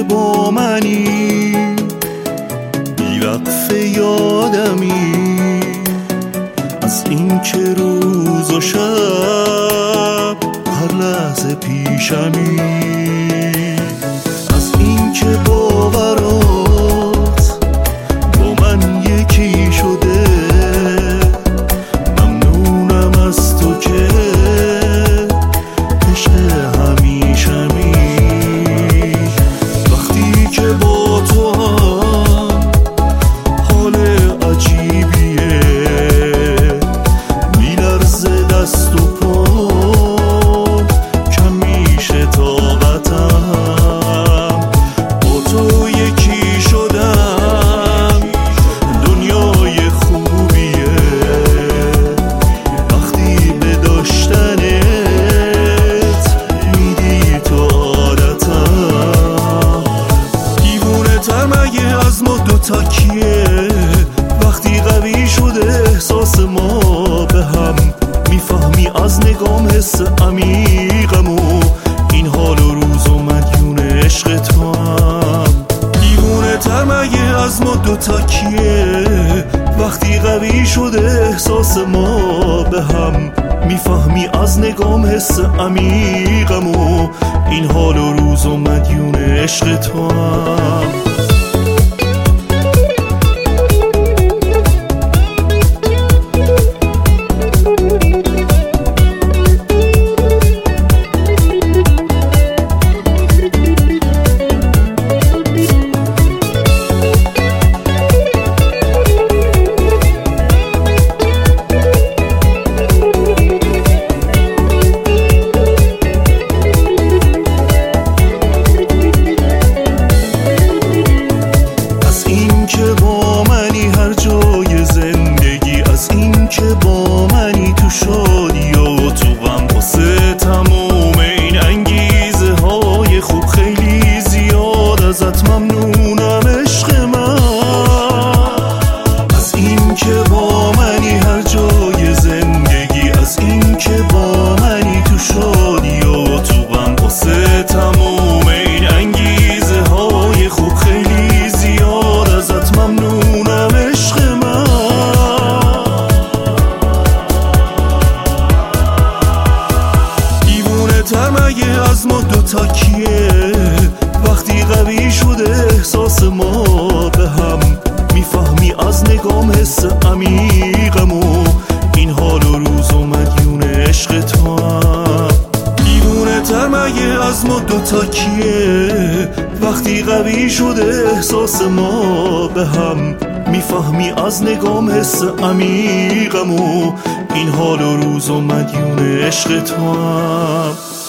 با منی، بی‌وقفه یادمی از این که روز و شب هر لحظه پیشمی، از این که باورات با من یکی شده. ممنونم از تو که عشق همیشمی، وقتی که با تو هم حال عجیبیه، میلرزه دست و پا، کم میشه طاقتم. با تو یکی شدم، دنیای خوبیه، وقتی به داشتنت میدی تو عادتم. دیوونه تر مگه از ما دوتا کیه، وقتی قوی شده احساس ما به هم، میفهمی از نگام حس عمیقمو، این حال و روز و مدیون عشق تو هم. دیوونه تر مگه از ما دوتا کیه، وقتی قوی شده احساس ما به هم، میفهمی از نگام حس عمیقمو، این حال و روز و مدیون عشق تو هم. با منی تو شادی و تو غم، واسه تموم این انگیزه های خوب خیلی زیاد ازت ممنونم عشق من. از این که با منی هر جای زندگی، از این که با منی تو شادی و تو غم، واسه تموم این انگیزه های خوب خیلی زیاد ازت ممنونم عشق من. تر مگه از ما دوتا کیه، وقتی قوی شده احساس ما به هم، میفهمی از نگام حس عمیقمو، این حال و روز و مدیون عشق تو هم. دیوونه تر مگه از ما دوتا کیه، وقتی قوی شده احساس ما به هم، میفهمی از نگام حس عمیقمو، این حال و روز و مدیون عشق تو هم.